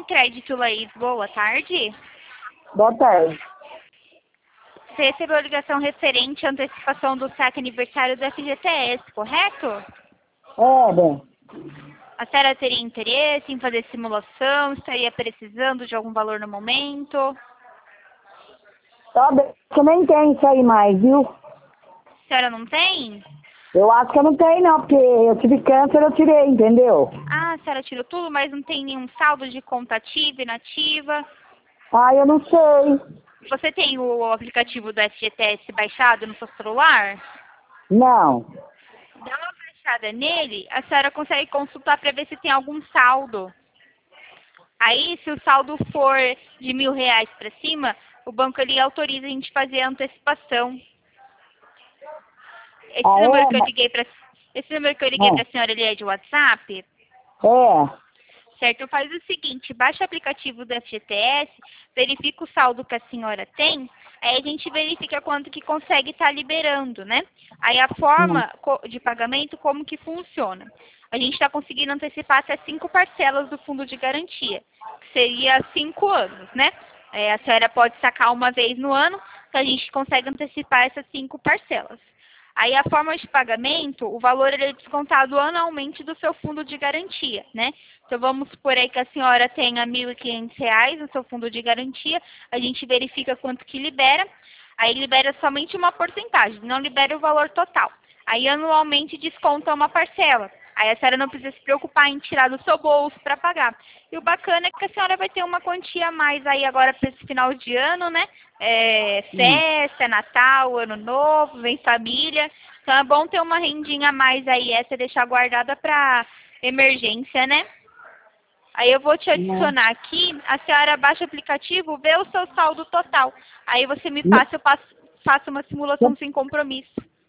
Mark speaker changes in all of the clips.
Speaker 1: Crédito, Laís. Boa tarde.
Speaker 2: Boa tarde.
Speaker 1: Você recebeu a ligação referente à antecipação do saque aniversário do FGTS, correto?
Speaker 2: É, bem.
Speaker 1: A senhora teria interesse em fazer simulação? Estaria precisando de algum valor no momento?
Speaker 2: Tá bem, que nem tem isso aí mais, viu?
Speaker 1: A senhora não tem?
Speaker 2: Eu acho que eu não tenho não, porque eu tive câncer, eu tirei, entendeu?
Speaker 1: Ah, a senhora tirou tudo, mas não tem nenhum saldo de conta ativa, inativa?
Speaker 2: Ah, eu não sei.
Speaker 1: Você tem o aplicativo do FGTS baixado no seu celular?
Speaker 2: Não.
Speaker 1: Dá uma baixada nele, a senhora consegue consultar para ver se tem algum saldo. Aí, se o saldo for de R$ 1.000 para cima, o banco ele autoriza a gente fazer a antecipação. Esse
Speaker 2: Ah,
Speaker 1: número
Speaker 2: é?
Speaker 1: que eu liguei para a senhora, ele é de WhatsApp?
Speaker 2: É.
Speaker 1: Certo? Faz o seguinte, baixa o aplicativo do FGTS, verifica o saldo que a senhora tem, aí a gente verifica quanto que consegue estar liberando, né? Aí a forma de pagamento, como que funciona? A gente está conseguindo antecipar até 5 parcelas do fundo de garantia, que seria 5 anos, né? A senhora pode sacar uma vez no ano, que a gente consegue antecipar essas 5 parcelas. Aí a forma de pagamento, o valor ele é descontado anualmente do seu fundo de garantia, né? Então vamos supor aí que a senhora tenha R$ 1.500 no seu fundo de garantia, a gente verifica quanto que libera, aí libera somente uma porcentagem, não libera o valor total. Aí anualmente desconta uma parcela. Aí a senhora não precisa se preocupar em tirar do seu bolso para pagar. E o bacana é que a senhora vai ter uma quantia a mais aí agora para esse final de ano, né? Festa, Natal, Ano Novo, vem família. Então é bom ter uma rendinha a mais aí, essa deixar guardada para emergência, né? Aí eu vou te adicionar aqui, a senhora baixa o aplicativo, vê o seu saldo total. Aí você me passa, faço uma simulação sem compromisso.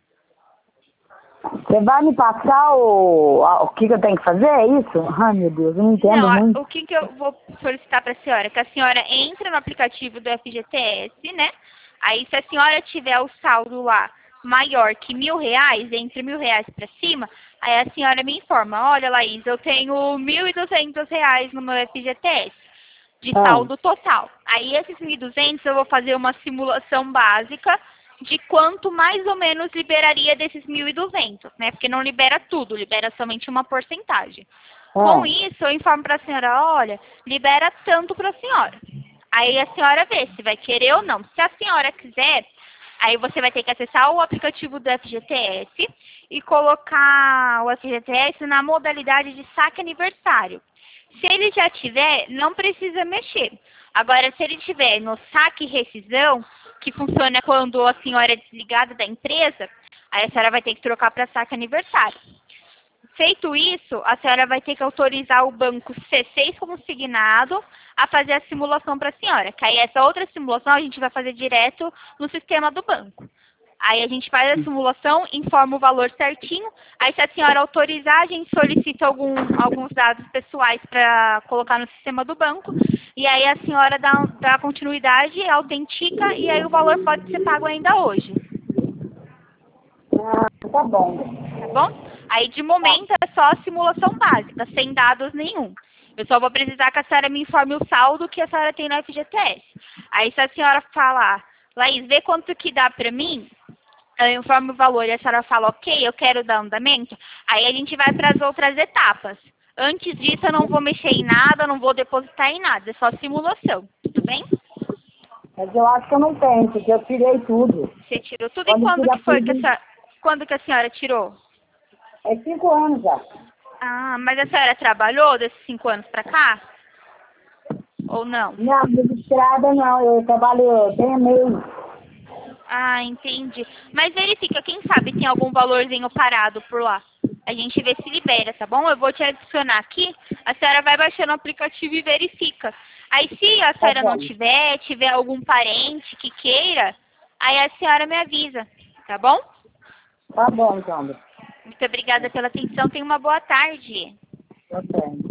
Speaker 2: Você vai me passar o que eu tenho que fazer, é isso? Ai, meu Deus, eu não entendo
Speaker 1: Não,
Speaker 2: muito.
Speaker 1: o que eu vou solicitar para a senhora? Que a senhora entre no aplicativo do FGTS, né? Aí, se a senhora tiver o saldo lá maior que R$ 1.000, entre R$ 1.000 para cima, aí a senhora me informa, olha, Laís, eu tenho R$ 1.200 no meu FGTS, de saldo total. Aí, esses 1.200 eu vou fazer uma simulação básica de quanto mais ou menos liberaria desses 1.200, né? Porque não libera tudo, libera somente uma porcentagem. Com isso, eu informo para a senhora, olha, libera tanto para a senhora. Aí a senhora vê se vai querer ou não. Se a senhora quiser, aí você vai ter que acessar o aplicativo do FGTS e colocar o FGTS na modalidade de saque aniversário. Se ele já tiver, não precisa mexer. Agora, se ele tiver no saque e rescisão, que funciona quando a senhora é desligada da empresa, aí a senhora vai ter que trocar para saque aniversário. Feito isso, a senhora vai ter que autorizar o banco C6 como signado a fazer a simulação para a senhora. Que aí essa outra simulação a gente vai fazer direto no sistema do banco. Aí a gente faz a simulação, informa o valor certinho. Aí se a senhora autorizar, a gente solicita alguns dados pessoais para colocar no sistema do banco. E aí a senhora dá continuidade, autentica e aí o valor pode ser pago ainda hoje.
Speaker 2: Ah, tá bom.
Speaker 1: Tá bom? Aí, de momento, é só a simulação básica, sem dados nenhum. Eu só vou precisar que a senhora me informe o saldo que a senhora tem no FGTS. Aí, se a senhora falar, Laís, vê quanto que dá pra mim, eu informo o valor e a senhora fala, ok, eu quero dar andamento, aí a gente vai para as outras etapas. Antes disso, eu não vou mexer em nada, não vou depositar em nada, é só simulação. Tudo bem?
Speaker 2: Mas eu acho que eu não tenho, porque eu tirei tudo.
Speaker 1: Você tirou tudo e quando que foi que quando que a senhora tirou?
Speaker 2: É 5 anos já.
Speaker 1: Ah, mas a senhora trabalhou desses 5 anos pra cá? Ou não?
Speaker 2: Não, registrada não, eu trabalho bem meio.
Speaker 1: Ah, entendi. Mas verifica, quem sabe tem algum valorzinho parado por lá. A gente vê se libera, tá bom? Eu vou te adicionar aqui, a senhora vai baixando o aplicativo e verifica. Aí se a senhora não tiver algum parente que queira, aí a senhora me avisa, tá bom?
Speaker 2: Tá bom, então.
Speaker 1: Muito obrigada pela atenção, tenha uma boa tarde.
Speaker 2: Ok.